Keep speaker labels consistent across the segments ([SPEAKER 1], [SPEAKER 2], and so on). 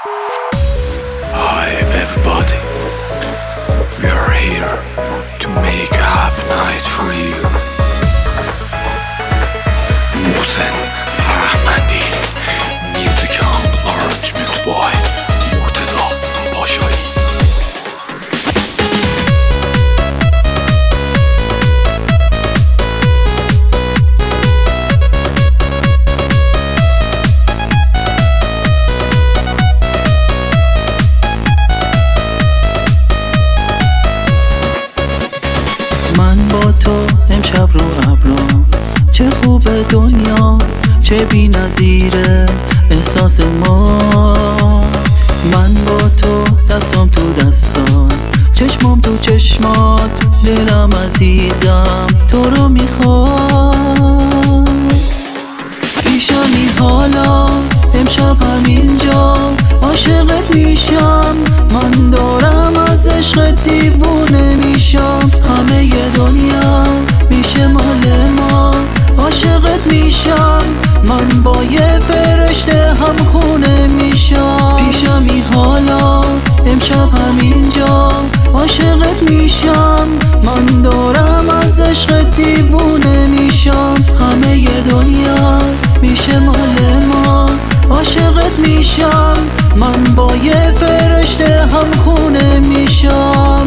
[SPEAKER 1] Hi everybody, we are here to make a happy night for you. محسن فرهمندی، Music and Arrangement by مرتضی پاشایی.
[SPEAKER 2] من با تو امشب رو ابرام، چه خوب دنیا، چه بی نظیره احساس ما. من با تو دستام تو دستات، چشمام تو چشمات، دلم عزیزم تو رو میخواد. پیشمی حالا امشب همینجا، عاشقت میشم، من دارم از عشقت دیوونه میشم. همه ی دنیا میشه مال ما، عاشقت میشم، من با یه فرشته هم خونه میشم. پیشمی حالا امشب همینجا، عاشقت میشم، من دارم از عشقت دیوونه میشم. همه ی دنیا میشه مال ما، عاشقت میشم، من با یه فرشته هم خونه میشم.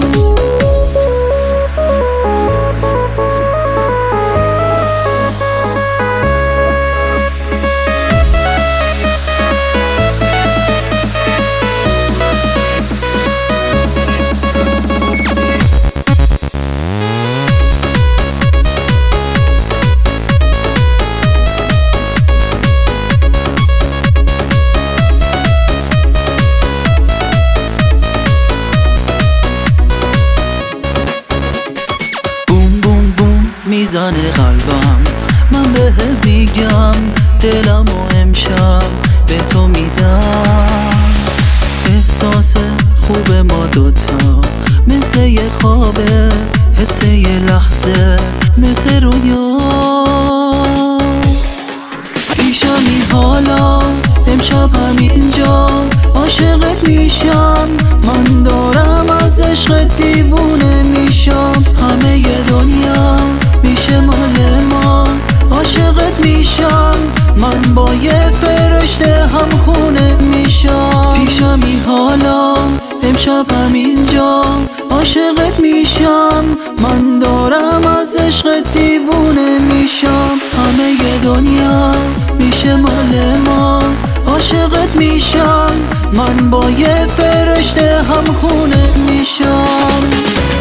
[SPEAKER 2] میزنه قلبم، من بهت میگم دلمو امشب به تو میدم. احساس خوب ما دوتا مثل یه خوابه، حس یه لحظه مثل رویا. پیشمی حالا امشب همینجا، عاشقت میشم، من دارم از عشقت دیوونه میشم. همه ی دنیا میشه مال ما، عاشقت میشم، من با یه فرشته هم خونه میشم. پیشمی حالا امشب همینجا، عاشقت میشم، من دارم از عشقت دیوونه میشم. همه ی دنیا میشه مال ما، عاشقت میشم، من با یه فرشته هم خونه میشم.